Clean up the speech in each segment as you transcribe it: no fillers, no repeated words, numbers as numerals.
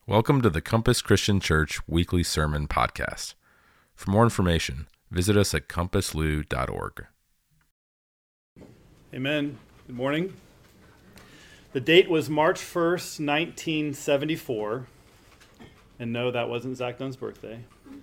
Welcome to the Compass Christian Church Weekly Sermon Podcast. For more information, visit us at compasslou.org. Amen. Good morning. The date was March 1st, 1974. And no, that wasn't Zach Dunn's birthday.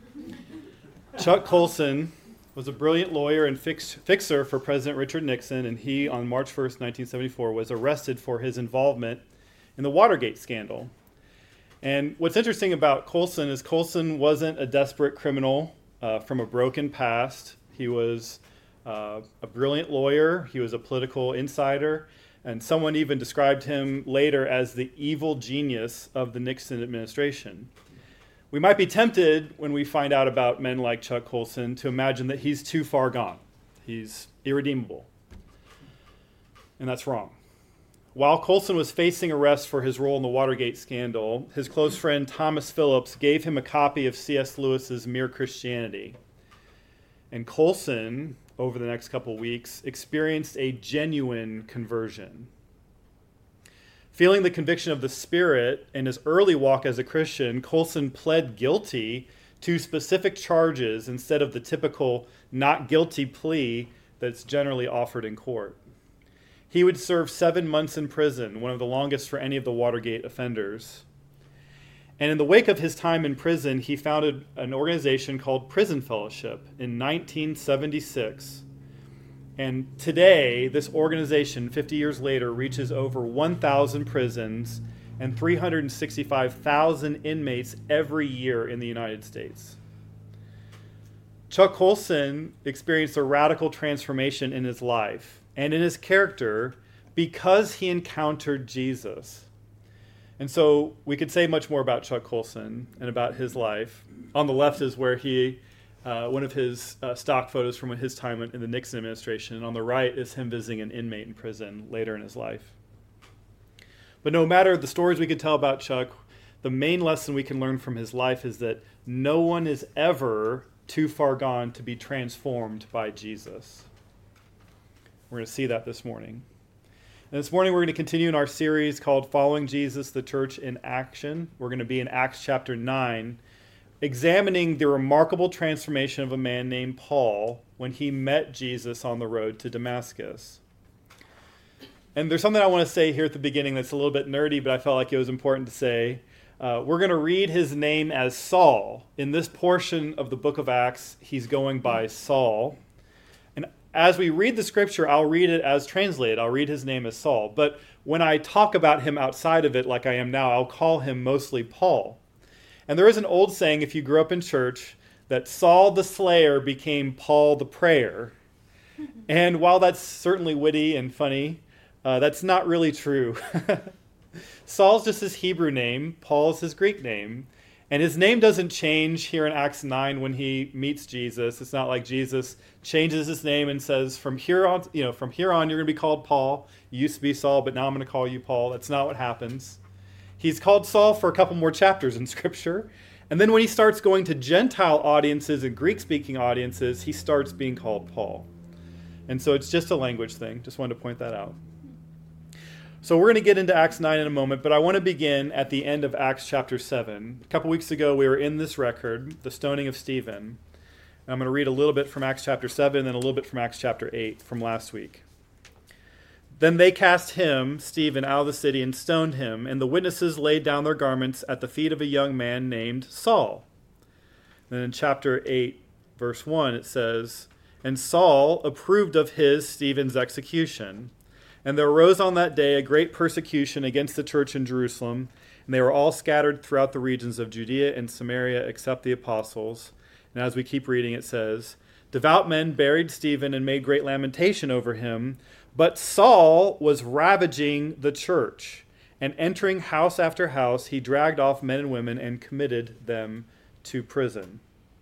Chuck Colson was a brilliant lawyer and fixer for President Richard Nixon, and he, on March 1st, 1974, was arrested for his involvement in the Watergate scandal. And what's interesting about Colson is Colson wasn't a desperate criminal from a broken past. He was a brilliant lawyer. He was a political insider. And someone even described him later as the evil genius of the Nixon administration. We might be tempted when we find out about men like Chuck Colson to imagine that he's too far gone. He's irredeemable. And that's wrong. While Colson was facing arrest for his role in the Watergate scandal, his close friend Thomas Phillips gave him a copy of C.S. Lewis's Mere Christianity. And Colson, over the next couple weeks, experienced a genuine conversion. Feeling the conviction of the Spirit in his early walk as a Christian, Colson pled guilty to specific charges instead of the typical not guilty plea that's generally offered in court. He would serve 7 months in prison, one of the longest for any of the Watergate offenders. And in the wake of his time in prison, he founded an organization called Prison Fellowship in 1976. And today, this organization, 50 years later, reaches over 1,000 prisons and 365,000 inmates every year in the United States. Chuck Colson experienced a radical transformation in his life and in his character because he encountered Jesus. And so we could say much more about Chuck Colson and about his life. On the left is where one of his stock photos from his time in the Nixon administration. And on the right is him visiting an inmate in prison later in his life. But no matter the stories we could tell about Chuck, the main lesson we can learn from his life is that no one is ever too far gone to be transformed by Jesus. We're going to see that this morning. And this morning we're going to continue in our series called Following Jesus, the Church in Action. We're going to be in Acts chapter 9, examining the remarkable transformation of a man named Paul when he met Jesus on the road to Damascus. And there's something I want to say here at the beginning that's a little bit nerdy, but I felt like it was important to say. We're going to read his name as Saul. In this portion of the book of Acts, he's going by Saul. And as we read the scripture, I'll read it as translated. I'll read his name as Saul. But when I talk about him outside of it, like I am now, I'll call him mostly Paul. And there is an old saying, if you grew up in church, that Saul the slayer became Paul the prayer. And while that's certainly witty and funny, that's not really true. Saul's just his Hebrew name. Paul's his Greek name. And his name doesn't change here in Acts 9 when he meets Jesus. It's not like Jesus changes his name and says, from here on, you're going to be called Paul. You used to be Saul, but now I'm going to call you Paul. That's not what happens. He's called Saul for a couple more chapters in Scripture. And then when he starts going to Gentile audiences and Greek-speaking audiences, he starts being called Paul. And so it's just a language thing. Just wanted to point that out. So we're going to get into Acts 9 in a moment, but I want to begin at the end of Acts chapter 7. A couple weeks ago, we were in this record, the stoning of Stephen. And I'm going to read a little bit from Acts chapter 7 and then a little bit from Acts chapter 8 from last week. Then they cast him, Stephen, out of the city and stoned him, and the witnesses laid down their garments at the feet of a young man named Saul. Then in chapter 8, verse 1, it says, "And Saul approved of his, Stephen's, execution. And there arose on that day a great persecution against the church in Jerusalem, and they were all scattered throughout the regions of Judea and Samaria except the apostles." And as we keep reading, it says, "Devout men buried Stephen and made great lamentation over him, but Saul was ravaging the church, and entering house after house, he dragged off men and women and committed them to prison."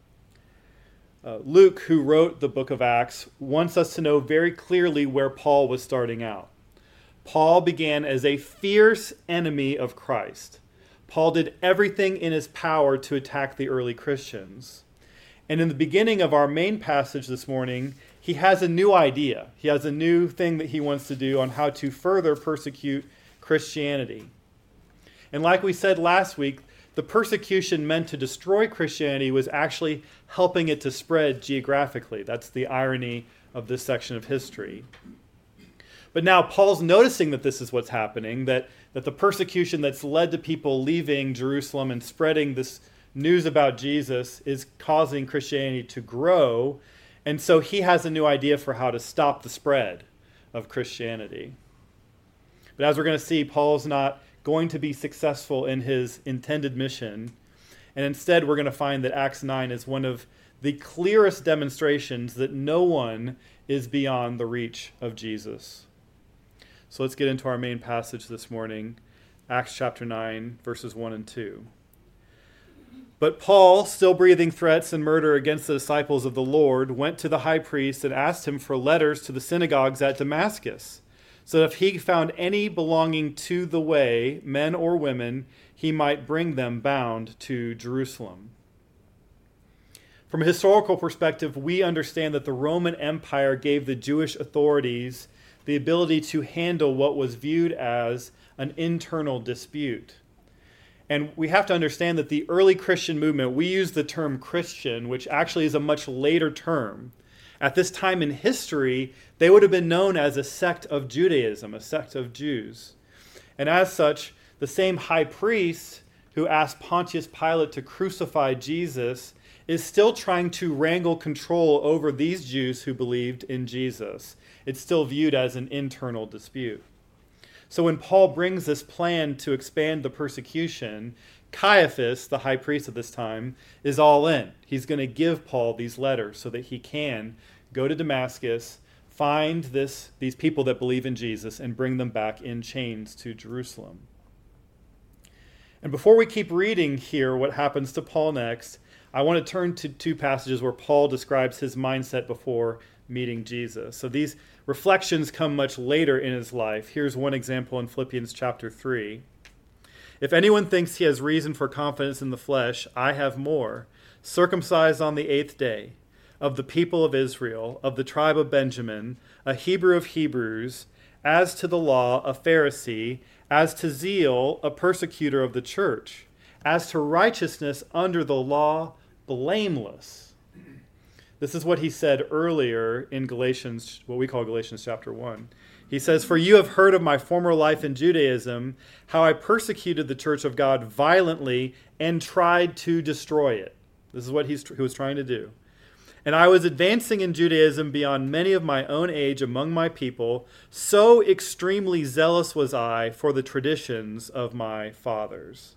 Luke, who wrote the book of Acts, wants us to know very clearly where Paul was starting out. Paul began as a fierce enemy of Christ. Paul did everything in his power to attack the early Christians. And in the beginning of our main passage this morning, he has a new idea. He has a new thing that he wants to do on how to further persecute Christianity. And like we said last week, the persecution meant to destroy Christianity was actually helping it to spread geographically. That's the irony of this section of history. But now Paul's noticing that this is what's happening, that the persecution that's led to people leaving Jerusalem and spreading this news about Jesus is causing Christianity to grow. And so he has a new idea for how to stop the spread of Christianity. But as we're going to see, Paul's not going to be successful in his intended mission. And instead, we're going to find that Acts 9 is one of the clearest demonstrations that no one is beyond the reach of Jesus. So let's get into our main passage this morning, Acts chapter 9, verses 1 and 2. But Paul, still breathing threats and murder against the disciples of the Lord, went to the high priest and asked him for letters to the synagogues at Damascus, so that if he found any belonging to the way, men or women, he might bring them bound to Jerusalem. From a historical perspective, we understand that the Roman Empire gave the Jewish authorities the ability to handle what was viewed as an internal dispute. And we have to understand that the early Christian movement, we use the term Christian, which actually is a much later term. At this time in history, they would have been known as a sect of Judaism, a sect of Jews. And as such, the same high priest who asked Pontius Pilate to crucify Jesus is still trying to wrangle control over these Jews who believed in Jesus. It's still viewed as an internal dispute. So when Paul brings this plan to expand the persecution, Caiaphas, the high priest at this time, is all in. He's going to give Paul these letters so that he can go to Damascus, find these people that believe in Jesus, and bring them back in chains to Jerusalem. And before we keep reading here what happens to Paul next, I want to turn to two passages where Paul describes his mindset before meeting Jesus. So these reflections come much later in his life. Here's one example in Philippians chapter 3. If anyone thinks he has reason for confidence in the flesh, I have more. Circumcised on the 8th day, of the people of Israel, of the tribe of Benjamin, a Hebrew of Hebrews, as to the law, a Pharisee, as to zeal, a persecutor of the church, as to righteousness under the law, blameless. This is what he said earlier in Galatians, what we call Galatians chapter 1. He says, "For you have heard of my former life in Judaism, how I persecuted the church of God violently and tried to destroy it." This is what he was trying to do. "And I was advancing in Judaism beyond many of my own age among my people. So extremely zealous was I for the traditions of my fathers."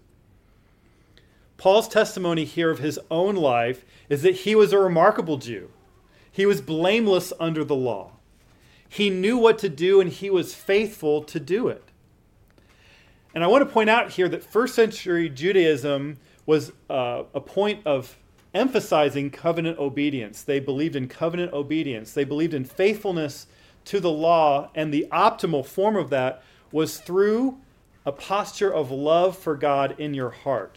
Paul's testimony here of his own life is that he was a remarkable Jew. He was blameless under the law. He knew what to do, and he was faithful to do it. And I want to point out here that first century Judaism was a point of emphasizing covenant obedience. They believed in covenant obedience. They believed in faithfulness to the law, and the optimal form of that was through a posture of love for God in your heart.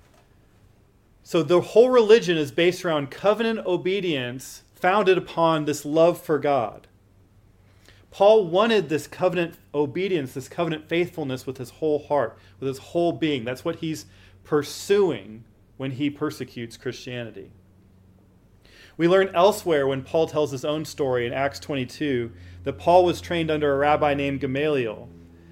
So the whole religion is based around covenant obedience founded upon this love for God. Paul wanted this covenant obedience, this covenant faithfulness with his whole heart, with his whole being. That's what he's pursuing when he persecutes Christianity. We learn elsewhere when Paul tells his own story in Acts 22 that Paul was trained under a rabbi named Gamaliel,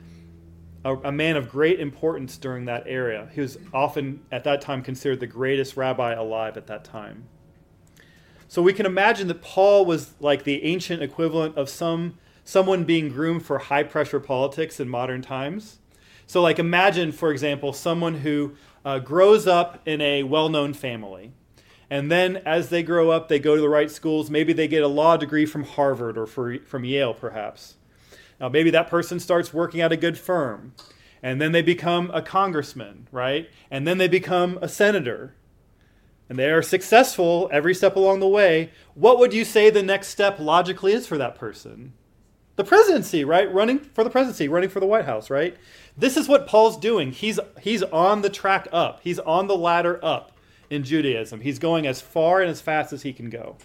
a man of great importance during that era. He was often, at that time, considered the greatest rabbi alive at that time. So we can imagine that Paul was like the ancient equivalent of someone being groomed for high-pressure politics in modern times. So like imagine, for example, someone who grows up in a well-known family. And then as they grow up, they go to the right schools. Maybe they get a law degree from Harvard or from Yale, perhaps. Now, maybe that person starts working at a good firm, and then they become a congressman, right? And then they become a senator, and they are successful every step along the way. What would you say the next step logically is for that person? The presidency, right? Running for the presidency, running for the White House, right? This is what Paul's doing. He's on the track up. He's on the ladder up in Judaism. He's going as far and as fast as he can go.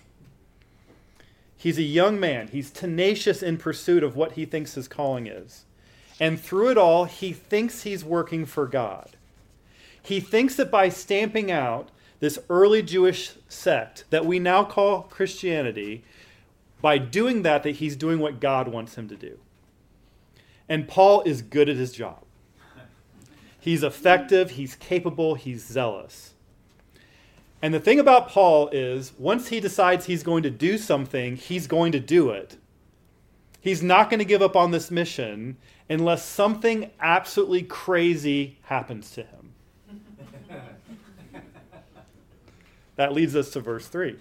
He's a young man. He's tenacious in pursuit of what he thinks his calling is. And through it all, he thinks he's working for God. He thinks that by stamping out this early Jewish sect that we now call Christianity, by doing that he's doing what God wants him to do. And Paul is good at his job. He's effective, he's capable, he's zealous. And the thing about Paul is, once he decides he's going to do something, he's going to do it. He's not going to give up on this mission unless something absolutely crazy happens to him. That leads us to verse 3.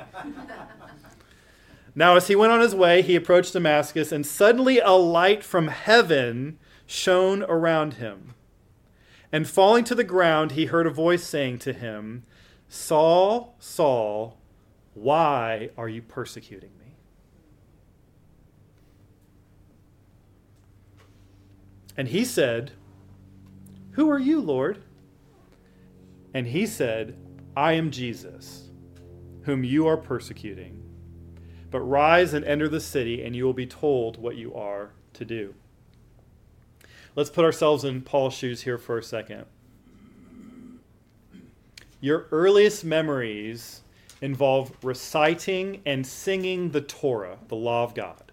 Now, as he went on his way, he approached Damascus, and suddenly a light from heaven shone around him. And falling to the ground, he heard a voice saying to him, "Saul, Saul, why are you persecuting me?" And he said, "Who are you, Lord?" And he said, "I am Jesus, whom you are persecuting. But rise and enter the city, and you will be told what you are to do." Let's put ourselves in Paul's shoes here for a second. Your earliest memories involve reciting and singing the Torah, the law of God.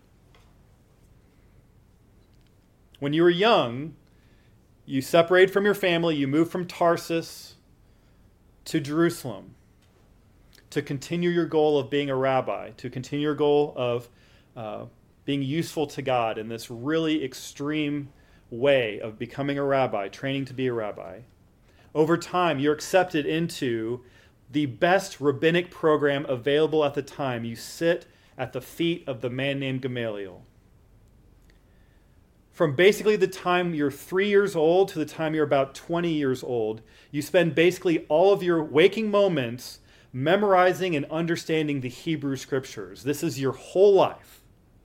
When you were young, you separated from your family, you moved from Tarsus to Jerusalem to continue your goal of being a rabbi, to continue your goal of being useful to God in this really extreme way of becoming a rabbi, training to be a rabbi. Over time, you're accepted into the best rabbinic program available at the time. You sit at the feet of the man named Gamaliel. From basically the time you're 3 years old to the time you're about 20 years old, you spend basically all of your waking moments memorizing and understanding the Hebrew Scriptures. This is your whole life.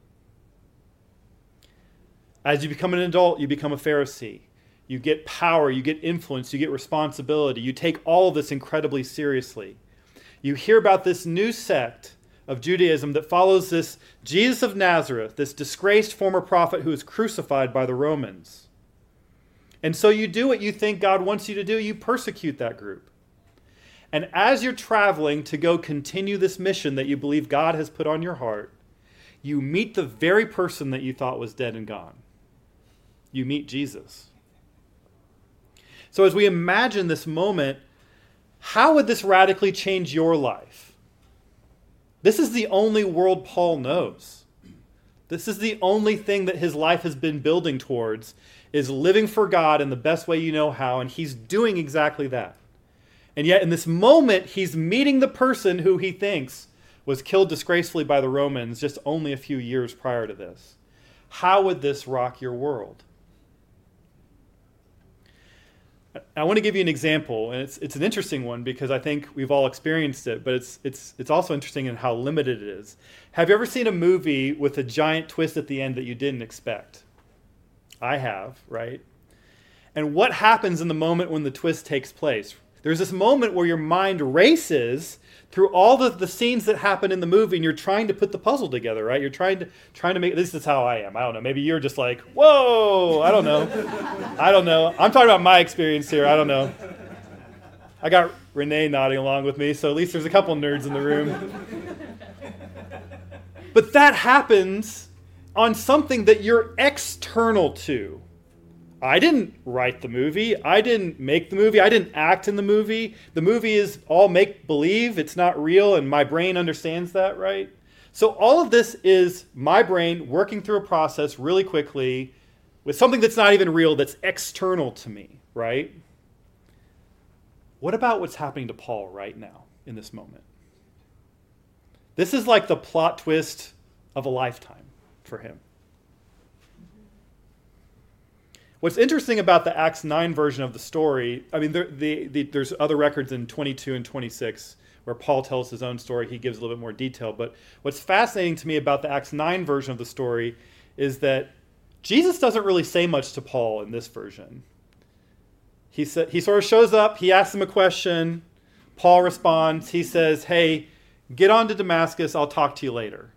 As you become an adult, you become a Pharisee. You get power, you get influence, you get responsibility. You take all of this incredibly seriously. You hear about this new sect of Judaism that follows this Jesus of Nazareth, this disgraced former prophet who was crucified by the Romans. And so you do what you think God wants you to do. You persecute that group. And as you're traveling to go continue this mission that you believe God has put on your heart, you meet the very person that you thought was dead and gone. You meet Jesus. So as we imagine this moment, how would this radically change your life? This is the only world Paul knows. This is the only thing that his life has been building towards, is living for God in the best way you know how, and he's doing exactly that. And yet in this moment, he's meeting the person who he thinks was killed disgracefully by the Romans just only a few years prior to this. How would this rock your world? I want to give you an example, and it's an interesting one because I think we've all experienced it, but it's also interesting in how limited it is. Have you ever seen a movie with a giant twist at the end that you didn't expect? I have, right? And what happens in the moment when the twist takes place? There's this moment where your mind races through all the scenes that happen in the movie, and you're trying to put the puzzle together, right? You're trying to make, this is how I am. I don't know. Maybe you're just like, whoa, I don't know. I don't know. I'm talking about my experience here. I don't know. I got Renee nodding along with me, so at least there's a couple nerds in the room. But that happens on something that you're external to. I didn't write the movie. I didn't make the movie. I didn't act in the movie. The movie is all make-believe. It's not real, and my brain understands that, right? So all of this is my brain working through a process really quickly with something that's not even real, that's external to me, right? What about what's happening to Paul right now in this moment? This is like the plot twist of a lifetime for him. What's interesting about the Acts 9 version of the story, I mean, there's other records in 22 and 26 where Paul tells his own story. He gives a little bit more detail. But what's fascinating to me about the Acts 9 version of the story is that Jesus doesn't really say much to Paul in this version. He sort of shows up. He asks him a question. Paul responds. He says, "Hey, get on to Damascus. I'll talk to you later."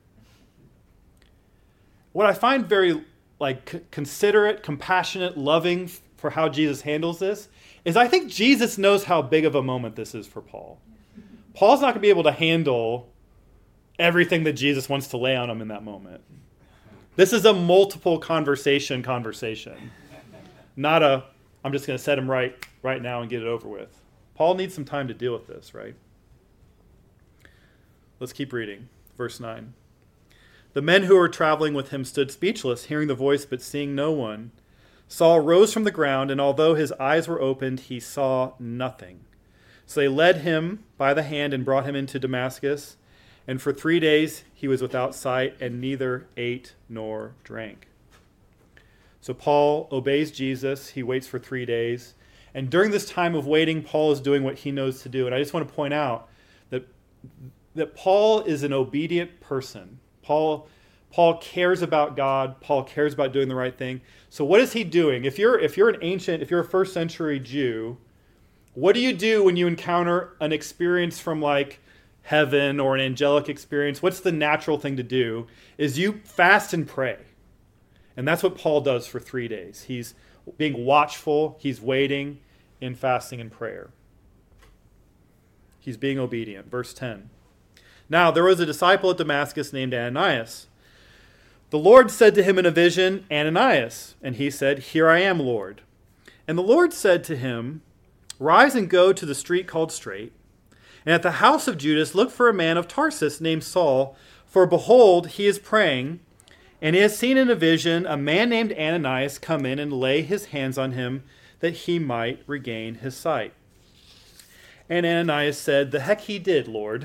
What I find very considerate, compassionate, loving for how Jesus handles this is I think Jesus knows how big of a moment this is for Paul. Paul's not going to be able to handle everything that Jesus wants to lay on him in that moment. This is a multiple conversation, not a, I'm just going to set him right now and get it over with. Paul needs some time to deal with this, right? Let's keep reading. Verse 9. The men who were traveling with him stood speechless, hearing the voice but seeing no one. Saul rose from the ground, and although his eyes were opened, he saw nothing. So they led him by the hand and brought him into Damascus. And for 3 days he was without sight and neither ate nor drank. So Paul obeys Jesus. He waits for 3 days. And during this time of waiting, Paul is doing what he knows to do. And I just want to point out that Paul is an obedient person. Paul cares about God. Paul cares about doing the right thing. So what is he doing? If you're a first century Jew, what do you do when you encounter an experience from like heaven or an angelic experience? What's the natural thing to do? Is you fast and pray. And that's what Paul does for 3 days. He's being watchful. He's waiting in fasting and prayer. He's being obedient. Verse 10. Now there was a disciple at Damascus named Ananias. The Lord said to him in a vision, Ananias. And he said, Here I am, Lord. And the Lord said to him, Rise and go to the street called Straight, and at the house of Judas look for a man of Tarsus named Saul, for behold, he is praying, and he has seen in a vision a man named Ananias come in and lay his hands on him that he might regain his sight. And Ananias said, The heck he did, Lord.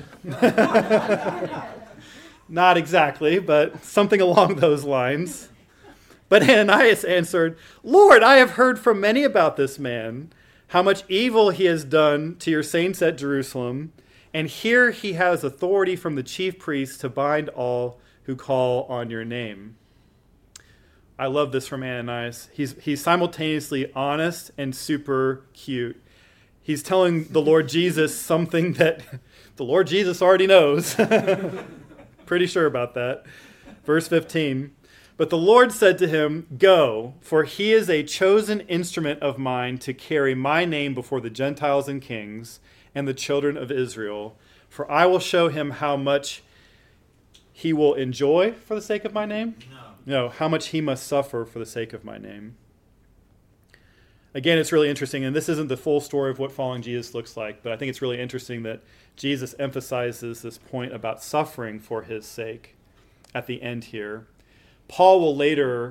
Not exactly, but something along those lines. But Ananias answered, Lord, I have heard from many about this man, how much evil he has done to your saints at Jerusalem, and here he has authority from the chief priests to bind all who call on your name. I love this from Ananias. He's simultaneously honest and super cute. He's telling the Lord Jesus something that the Lord Jesus already knows. Pretty sure about that. Verse 15. But the Lord said to him, Go, for he is a chosen instrument of mine to carry my name before the Gentiles and kings and the children of Israel. For I will show him how much he will enjoy for the sake of my name. No, how much he must suffer for the sake of my name. Again, it's really interesting, and this isn't the full story of what following Jesus looks like, but I think it's really interesting that Jesus emphasizes this point about suffering for his sake at the end here. Paul will later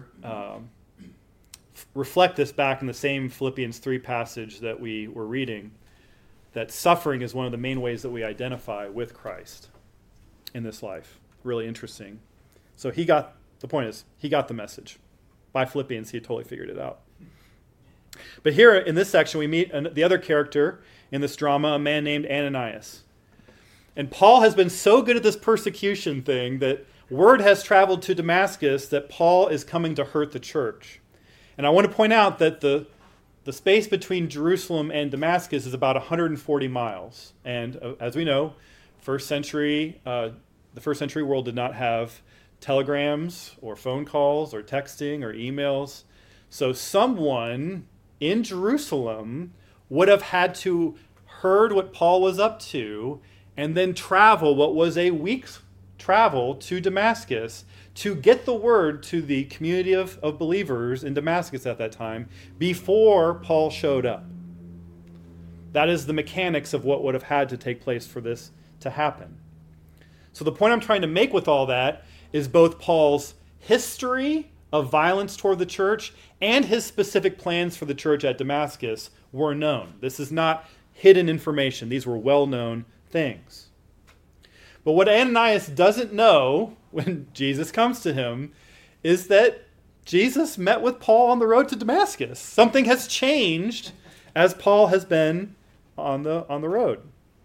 reflect this back in the same Philippians 3 passage that we were reading, that suffering is one of the main ways that we identify with Christ in this life. Really interesting. So the point is, he got the message. By Philippians, he had totally figured it out. But here in this section, we meet the other character in this drama, a man named Ananias. And Paul has been so good at this persecution thing that word has traveled to Damascus that Paul is coming to hurt the church. And I want to point out that the space between Jerusalem and Damascus is about 140 miles. And as we know, the first century world did not have telegrams or phone calls or texting or emails. So someone in Jerusalem would have had to heard what Paul was up to and then travel what was a week's travel to Damascus to get the word to the community of believers in Damascus at that time before Paul showed up. That is the mechanics of what would have had to take place for this to happen. So the point I'm trying to make with all that is both Paul's history of violence toward the church and his specific plans for the church at Damascus were known. This is not hidden information. These were well-known things. But what Ananias doesn't know when Jesus comes to him is that Jesus met with Paul on the road to Damascus. Something has changed as Paul has been on the road.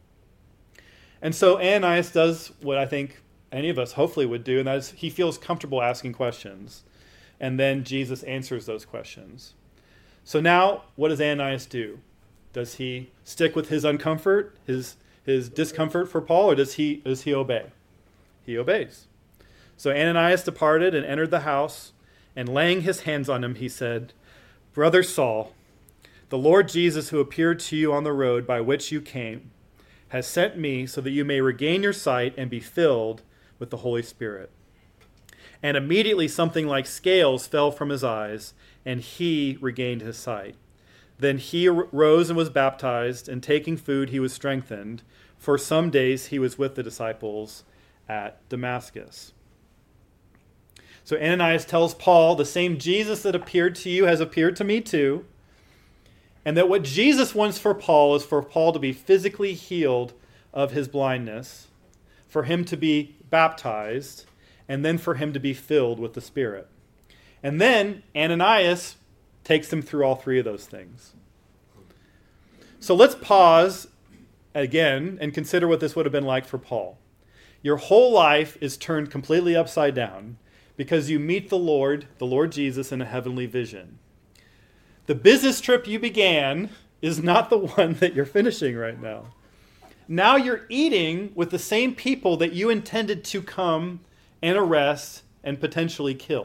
And so Ananias does what I think any of us hopefully would do, and that is he feels comfortable asking questions. And then Jesus answers those questions. So now, what does Ananias do? Does he stick with his uncomfort, his discomfort for Paul, or does he obey? He obeys. So Ananias departed and entered the house, and laying his hands on him, he said, Brother Saul, The Lord Jesus, who appeared to you on the road by which you came, has sent me so that you may regain your sight and be filled with the Holy Spirit." And immediately something like scales fell from his eyes, and he regained his sight. Then he rose and was baptized, and taking food he was strengthened. For some days he was with the disciples at Damascus. So Ananias tells Paul, the same Jesus that appeared to you has appeared to me too. And that what Jesus wants for Paul is for Paul to be physically healed of his blindness, for him to be baptized, and then for him to be filled with the Spirit. And then Ananias takes him through all three of those things. So let's pause again and consider what this would have been like for Paul. Your whole life is turned completely upside down because you meet the Lord Jesus, in a heavenly vision. The business trip you began is not the one that you're finishing right now. Now you're eating with the same people that you intended to come and arrest and potentially kill.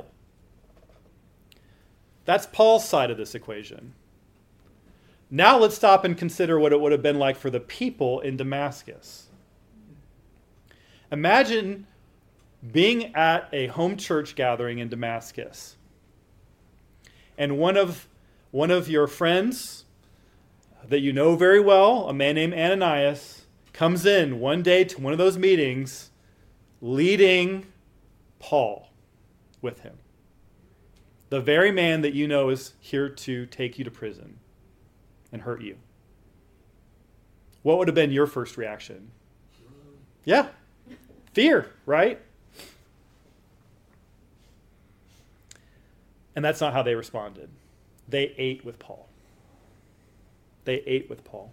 That's Paul's side of this equation. Now let's stop and consider what it would have been like for the people in Damascus. Imagine being at a home church gathering in Damascus, and one of your friends that you know very well, a man named Ananias, comes in one day to one of those meetings leading Paul with him. The very man that you know is here to take you to prison and hurt you. What would have been your first reaction? Yeah, fear, right? And that's not how they responded. They ate with Paul. They ate with Paul.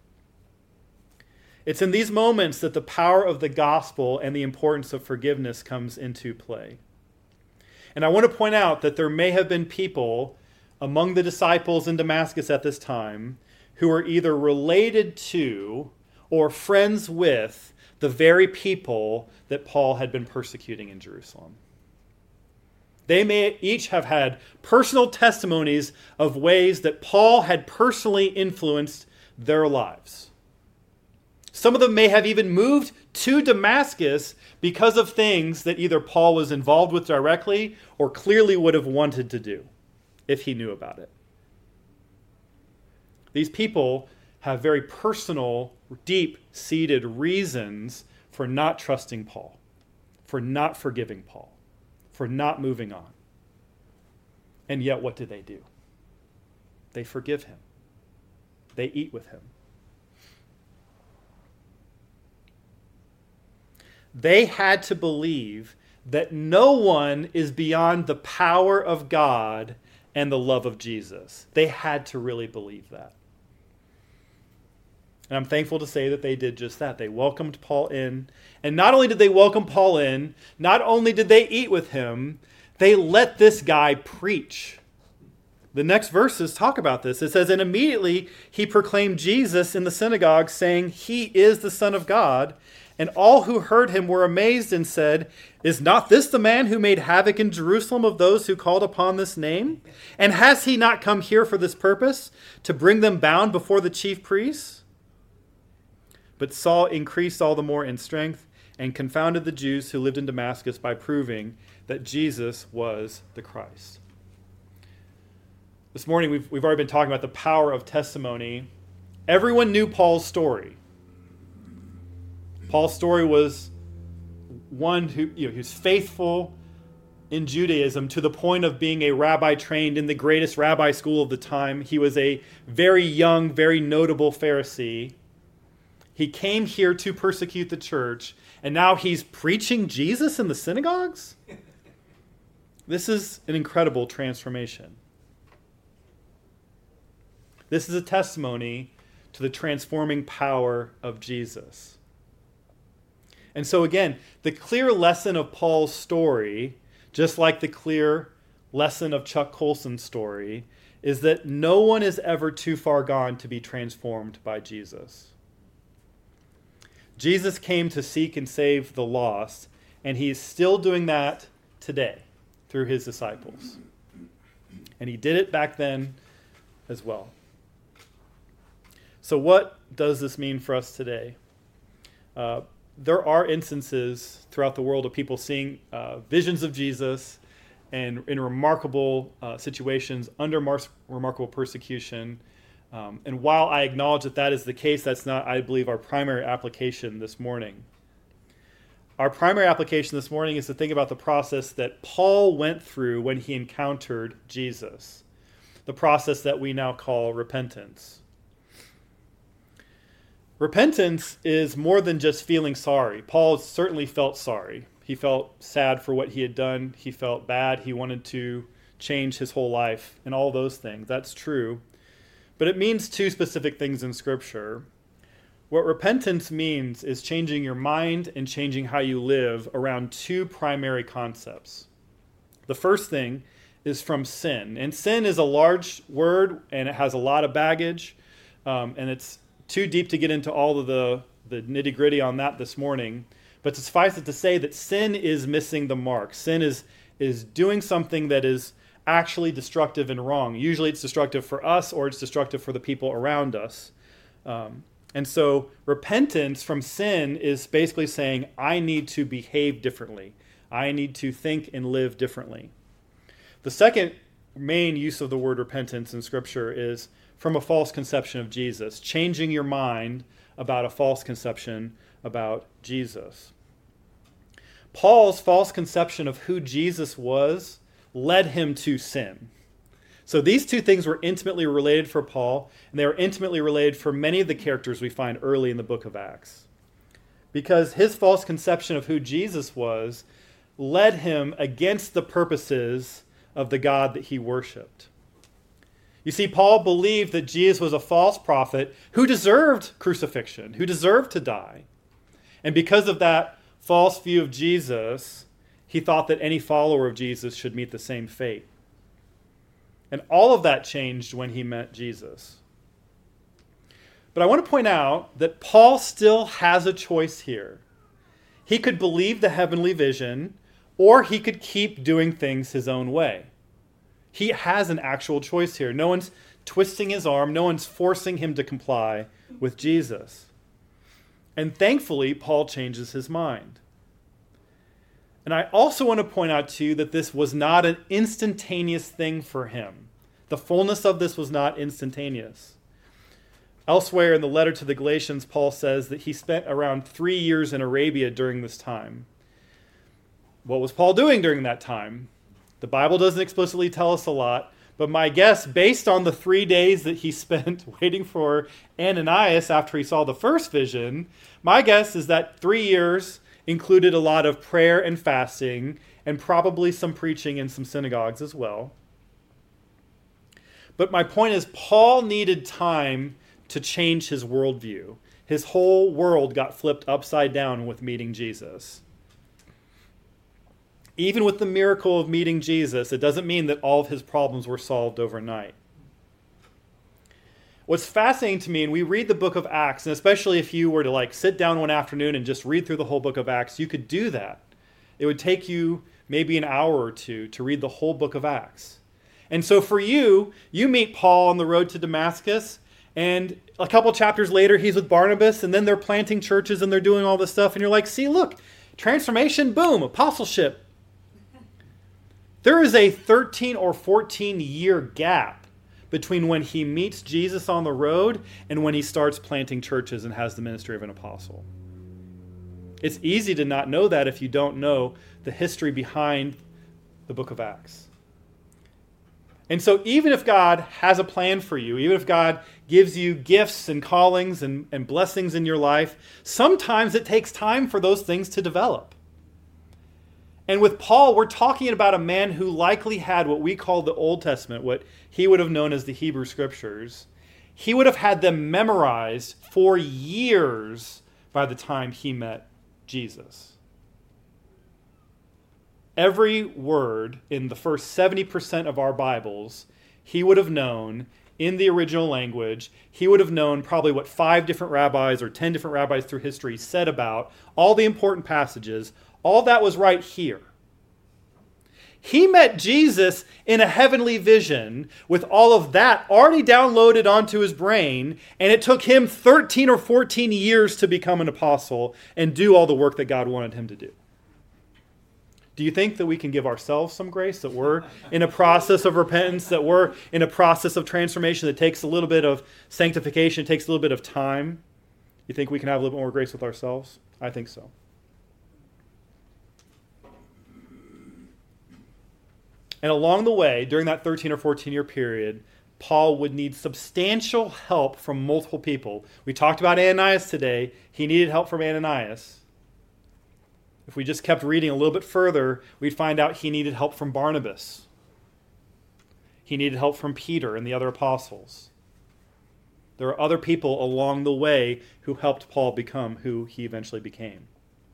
It's in these moments that the power of the gospel and the importance of forgiveness comes into play. And I want to point out that there may have been people among the disciples in Damascus at this time who were either related to or friends with the very people that Paul had been persecuting in Jerusalem. They may each have had personal testimonies of ways that Paul had personally influenced their lives. Some of them may have even moved to Damascus because of things that either Paul was involved with directly or clearly would have wanted to do if he knew about it. These people have very personal, deep-seated reasons for not trusting Paul, for not forgiving Paul, for not moving on. And yet, what do? They forgive him. They eat with him. They had to believe that no one is beyond the power of God and the love of Jesus. They had to really believe that. And I'm thankful to say that they did just that. They welcomed Paul in. And not only did they welcome Paul in, not only did they eat with him, they let this guy preach. The next verses talk about this. It says, "And immediately he proclaimed Jesus in the synagogue, saying, 'He is the Son of God.' And all who heard him were amazed and said, 'Is not this the man who made havoc in Jerusalem of those who called upon this name? And has he not come here for this purpose, to bring them bound before the chief priests?' But Saul increased all the more in strength and confounded the Jews who lived in Damascus by proving that Jesus was the Christ." This morning we've already been talking about the power of testimony. Everyone knew Paul's story. Paul's story was one who he was faithful in Judaism to the point of being a rabbi trained in the greatest rabbi school of the time. He was a very young, very notable Pharisee. He came here to persecute the church, and now he's preaching Jesus in the synagogues? This is an incredible transformation. This is a testimony to the transforming power of Jesus. And so again, the clear lesson of Paul's story, just like the clear lesson of Chuck Colson's story, is that no one is ever too far gone to be transformed by Jesus. Jesus came to seek and save the lost, and he is still doing that today through his disciples. And he did it back then as well. So what does this mean for us today? There are instances throughout the world of people seeing visions of Jesus and in remarkable situations under remarkable persecution. And while I acknowledge that that is the case, that's not, I believe, our primary application this morning. Our primary application this morning is to think about the process that Paul went through when he encountered Jesus, the process that we now call repentance. Repentance is more than just feeling sorry. Paul certainly felt sorry. He felt sad for what he had done. He felt bad. He wanted to change his whole life and all those things. That's true. But it means two specific things in Scripture. What repentance means is changing your mind and changing how you live around two primary concepts. The first thing is from sin. And sin is a large word, and it has a lot of baggage, and it's too deep to get into all of the nitty-gritty on that this morning. But to suffice it to say that sin is missing the mark. Sin is doing something that is actually destructive and wrong. Usually it's destructive for us or it's destructive for the people around us. And so repentance from sin is basically saying, I need to behave differently. I need to think and live differently. The second main use of the word repentance in Scripture is from a false conception of Jesus, changing your mind about a false conception about Jesus. Paul's false conception of who Jesus was led him to sin. So these two things were intimately related for Paul, and they were intimately related for many of the characters we find early in the book of Acts. Because his false conception of who Jesus was led him against the purposes of the God that he worshipped. You see, Paul believed that Jesus was a false prophet who deserved crucifixion, who deserved to die. And because of that false view of Jesus, he thought that any follower of Jesus should meet the same fate. And all of that changed when he met Jesus. But I want to point out that Paul still has a choice here. He could believe the heavenly vision, or he could keep doing things his own way. He has an actual choice here. No one's twisting his arm. No one's forcing him to comply with Jesus. And thankfully, Paul changes his mind. And I also want to point out to you that this was not an instantaneous thing for him. The fullness of this was not instantaneous. Elsewhere in the letter to the Galatians, Paul says that he spent around 3 years in Arabia during this time. What was Paul doing during that time? The Bible doesn't explicitly tell us a lot, but my guess, based on the 3 days that he spent waiting for Ananias after he saw the first vision, my guess is that 3 years included a lot of prayer and fasting, and probably some preaching in some synagogues as well. But my point is, Paul needed time to change his worldview. His whole world got flipped upside down with meeting Jesus. Even with the miracle of meeting Jesus, it doesn't mean that all of his problems were solved overnight. What's fascinating to me, and we read the book of Acts, and especially if you were to sit down one afternoon and just read through the whole book of Acts, you could do that. It would take you maybe an hour or two to read the whole book of Acts. And so for you meet Paul on the road to Damascus, and a couple chapters later, he's with Barnabas, and then they're planting churches and they're doing all this stuff, and you're like, see, look, transformation, boom, apostleship. There is a 13 or 14-year gap between when he meets Jesus on the road and when he starts planting churches and has the ministry of an apostle. It's easy to not know that if you don't know the history behind the book of Acts. And so even if God has a plan for you, even if God gives you gifts and callings and blessings in your life, sometimes it takes time for those things to develop. And with Paul, we're talking about a man who likely had what we call the Old Testament, what he would have known as the Hebrew Scriptures. He would have had them memorized for years by the time he met Jesus. Every word in the first 70% of our Bibles, he would have known in the original language. He would have known probably what 5 different rabbis or 10 different rabbis through history said about all the important passages. All that was right here. He met Jesus in a heavenly vision with all of that already downloaded onto his brain, and it took him 13 or 14 years to become an apostle and do all the work that God wanted him to do. Do you think that we can give ourselves some grace, that we're in a process of repentance, that we're in a process of transformation that takes a little bit of sanctification, takes a little bit of time? You think we can have a little bit more grace with ourselves? I think so. And along the way, during that 13 or 14-year period, Paul would need substantial help from multiple people. We talked about Ananias today. He needed help from Ananias. If we just kept reading a little bit further, we'd find out he needed help from Barnabas. He needed help from Peter and the other apostles. There are other people along the way who helped Paul become who he eventually became.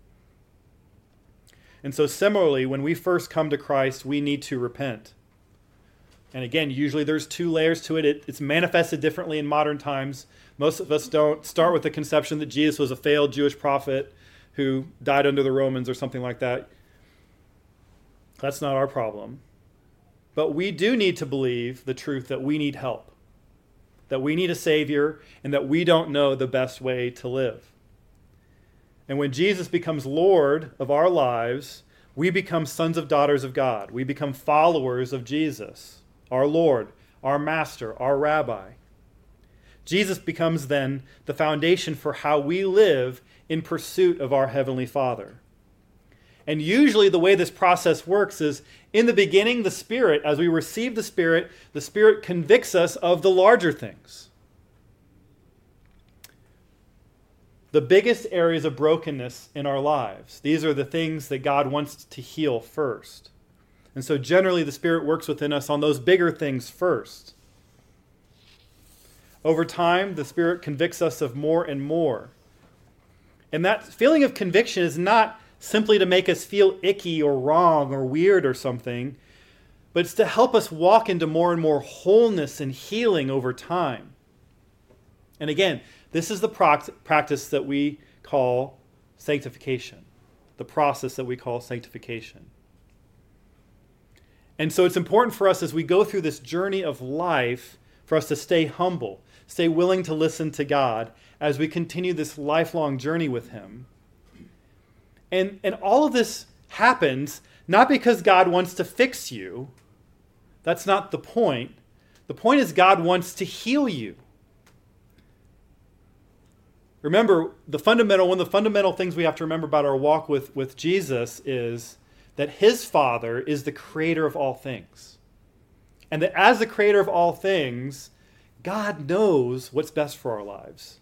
And so similarly, when we first come to Christ, we need to repent. And again, usually there's two layers to it. It's manifested differently in modern times. Most of us don't start with the conception that Jesus was a failed Jewish prophet who died under the Romans or something like that. That's not our problem. But we do need to believe the truth that we need help, that we need a Savior, and that we don't know the best way to live. And when Jesus becomes Lord of our lives, we become sons of daughters of God. We become followers of Jesus, our Lord, our Master, our Rabbi. Jesus becomes then the foundation for how we live in pursuit of our Heavenly Father. And usually the way this process works is, in the beginning, the Spirit, as we receive the Spirit convicts us of the larger things. The biggest areas of brokenness in our lives. These are the things that God wants to heal first. And so generally the Spirit works within us on those bigger things first. Over time, the Spirit convicts us of more and more. And that feeling of conviction is not simply to make us feel icky or wrong or weird or something, but it's to help us walk into more and more wholeness and healing over time. And again, this is the practice that we call sanctification, the process that we call sanctification. And so it's important for us as we go through this journey of life for us to stay humble, stay willing to listen to God as we continue this lifelong journey with Him. And all of this happens not because God wants to fix you. That's not the point. The point is God wants to heal you. Remember, one of the fundamental things we have to remember about our walk with Jesus is that His Father is the creator of all things. And that as the creator of all things, God knows what's best for our lives.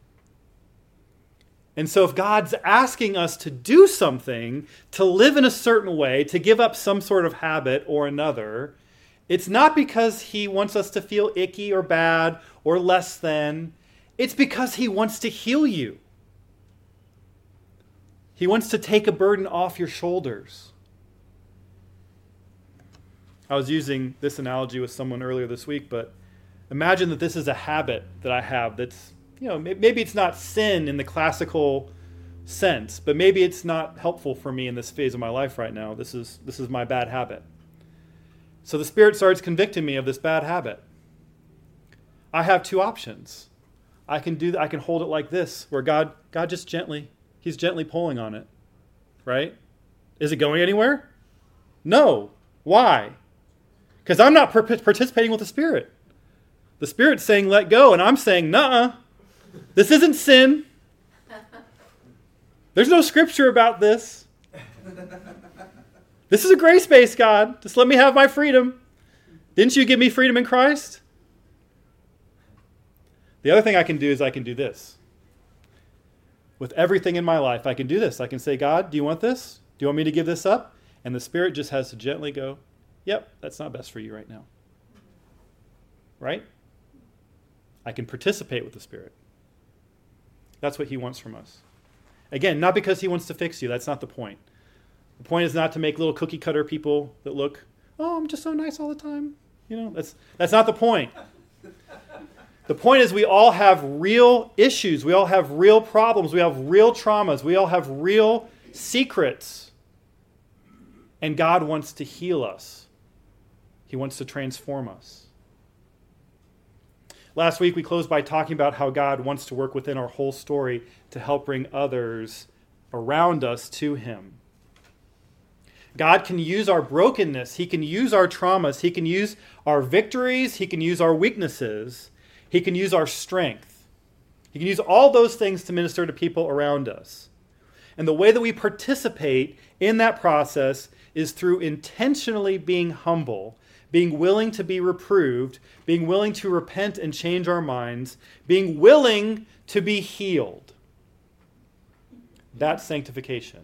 And so if God's asking us to do something, to live in a certain way, to give up some sort of habit or another, it's not because He wants us to feel icky or bad or less than. It's because He wants to heal you. He wants to take a burden off your shoulders. I was using this analogy with someone earlier this week, but imagine that this is a habit that I have that's, maybe it's not sin in the classical sense, but maybe it's not helpful for me in this phase of my life right now. This is my bad habit. So the Spirit starts convicting me of this bad habit. I have two options. I can hold it like this, where God just He's gently pulling on it, right? Is it going anywhere? No. Why? Because I'm not participating with the Spirit. The Spirit's saying let go, and I'm saying, nuh-uh. This isn't sin. There's no scripture about this. This is a grace-based God. Just let me have my freedom. Didn't you give me freedom in Christ? The other thing I can do is I can do this. With everything in my life, I can do this. I can say, God, do you want this? Do you want me to give this up? And the Spirit just has to gently go, yep, that's not best for you right now. Right? I can participate with the Spirit. That's what He wants from us. Again, not because He wants to fix you. That's not the point. The point is not to make little cookie cutter people that look, oh, I'm just so nice all the time. That's not the point. The point is we all have real issues. We all have real problems. We have real traumas. We all have real secrets. And God wants to heal us. He wants to transform us. Last week we closed by talking about how God wants to work within our whole story to help bring others around us to him. God can use our brokenness. He can use our traumas. He can use our victories. He can use our weaknesses. He can use our strength. He can use all those things to minister to people around us. And the way that we participate in that process is through intentionally being humble, being willing to be reproved, being willing to repent and change our minds, being willing to be healed. That's sanctification.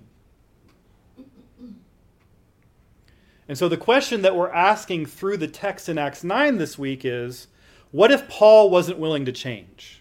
And so the question that we're asking through the text in Acts 9 this week is, what if Paul wasn't willing to change?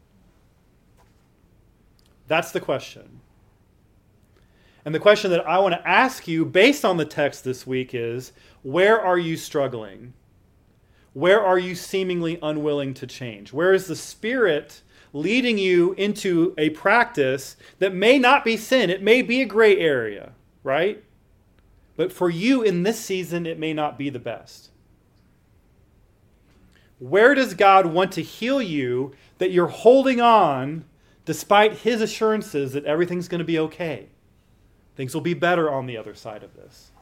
That's the question. And the question that I want to ask you based on the text this week is, where are you struggling? Where are you seemingly unwilling to change? Where is the Spirit leading you into a practice that may not be sin? It may be a gray area, right? But for you in this season, it may not be the best. Where does God want to heal you that you're holding on despite his assurances that everything's going to be okay? Things will be better on the other side of this.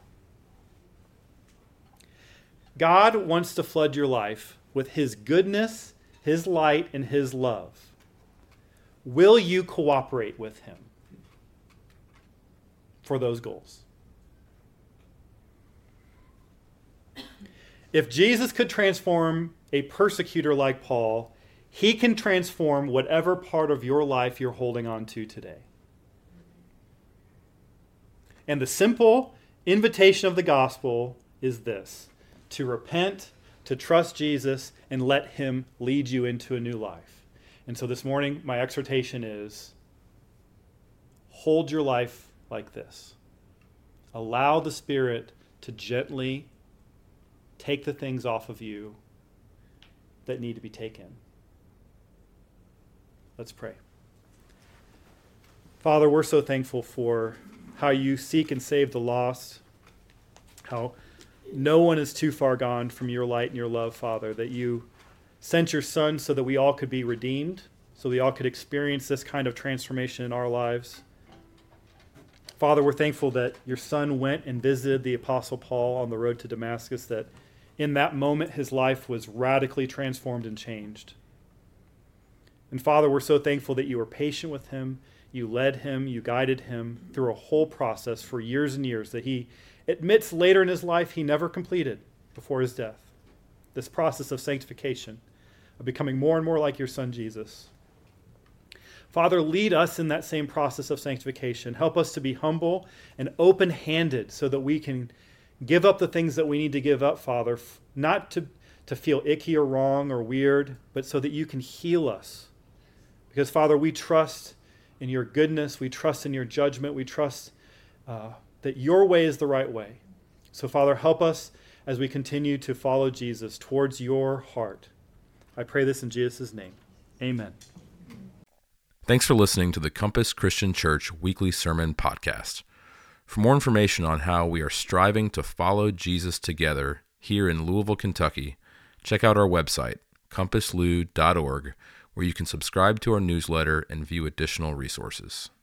God wants to flood your life with his goodness, his light, and his love. Will you cooperate with him for those goals? If Jesus could transform a persecutor like Paul, he can transform whatever part of your life you're holding on to today. And the simple invitation of the gospel is this: to repent, to trust Jesus, and let him lead you into a new life. And so this morning, my exhortation is, hold your life like this. Allow the Spirit to gently take the things off of you that need to be taken. Let's pray. Father, we're so thankful for how you seek and save the lost, how no one is too far gone from your light and your love, Father, that you sent your Son so that we all could be redeemed, so we all could experience this kind of transformation in our lives. Father, we're thankful that your Son went and visited the Apostle Paul on the road to Damascus, that in that moment his life was radically transformed and changed. And Father, we're so thankful that you were patient with him, you led him, you guided him through a whole process for years and years that he admits later in his life he never completed before his death. This process of sanctification, of becoming more and more like your Son Jesus. Father, lead us in that same process of sanctification. Help us to be humble and open-handed so that we can give up the things that we need to give up, Father, not to feel icky or wrong or weird, but so that you can heal us. Because, Father, we trust in your goodness, we trust in your judgment, we trust that your way is the right way. So, Father, help us as we continue to follow Jesus towards your heart. I pray this in Jesus' name. Amen. Thanks for listening to the Compass Christian Church Weekly Sermon Podcast. For more information on how we are striving to follow Jesus together here in Louisville, Kentucky, check out our website, compasslou.org, where you can subscribe to our newsletter and view additional resources.